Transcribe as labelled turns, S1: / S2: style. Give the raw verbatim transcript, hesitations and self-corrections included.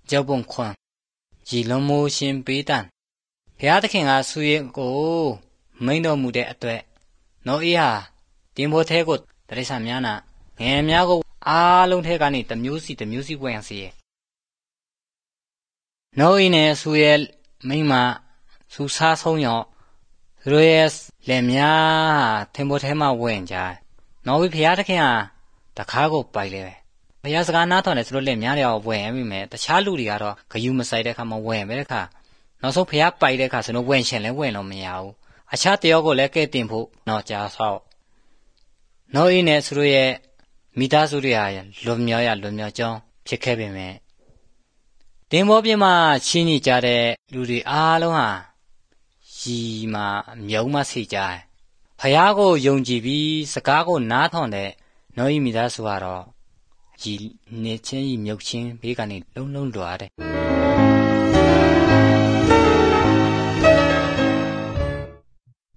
S1: ကြောက်ပုံခွန်ရီလုံးမိုးရှင်ပေးတန်ဘုရားသခင်ကဆူရင်ကိုမိန်တော်မူတဲ့အတွက်နော်အေးဟာတင်ဖို့သေးကိုတရိษံများနာငယ်များကိုအားလုံးထဲကနေတမျိုးစီတမျိုးစီဝင်စီရဲ့နော်အေးနဲ့ဆူရဲ့မိမဆူစားဆုံးရောသူတို့ရဲ့လက်များတင်ဖို့သေးမှာဝင်ကြနော်ဘုရားသခင်ဟာတခါကိုပိုက်လေဘုရားစကားနားထောင်တယ်ဆိုလို့လက်များတွေကဝင်မိမယ်တခြားလူတွေကတော့ဂယုမဆိုင်တဲ့ခါမှာဝင်ပဲတဲ့ခါနောက်ဆုံးဘုရားပိုက်တဲ့ခါဆိုတော့ဝင်ရှင်လဲဝင်လို့မရဘူးအခြားတယောက်ကိုလည်းကဲတင်ဖို့တော့ကြာဆောက်နော်အေးနဲ့သူတို့ရဲ့မိသားစုတွေဟာလွန်မြောက်ရလွန်မြောက်ကြောင်းဖြစ်ခဲ့ပေမဲ့တင်မောပြမှာချင်းညကြတဲ့လူတွေအားလုံးဟာရီမှာမြုံမစီကြတယ်ဘုရားကိုယုံကြည်ပြီးစကားကိုနားထောင်တဲ့နော်အေးမိသားစုကတော့ရီနေချင်းရီမြုပ်ချင်းဘေးကနေလုံးလုံးလွာတယ်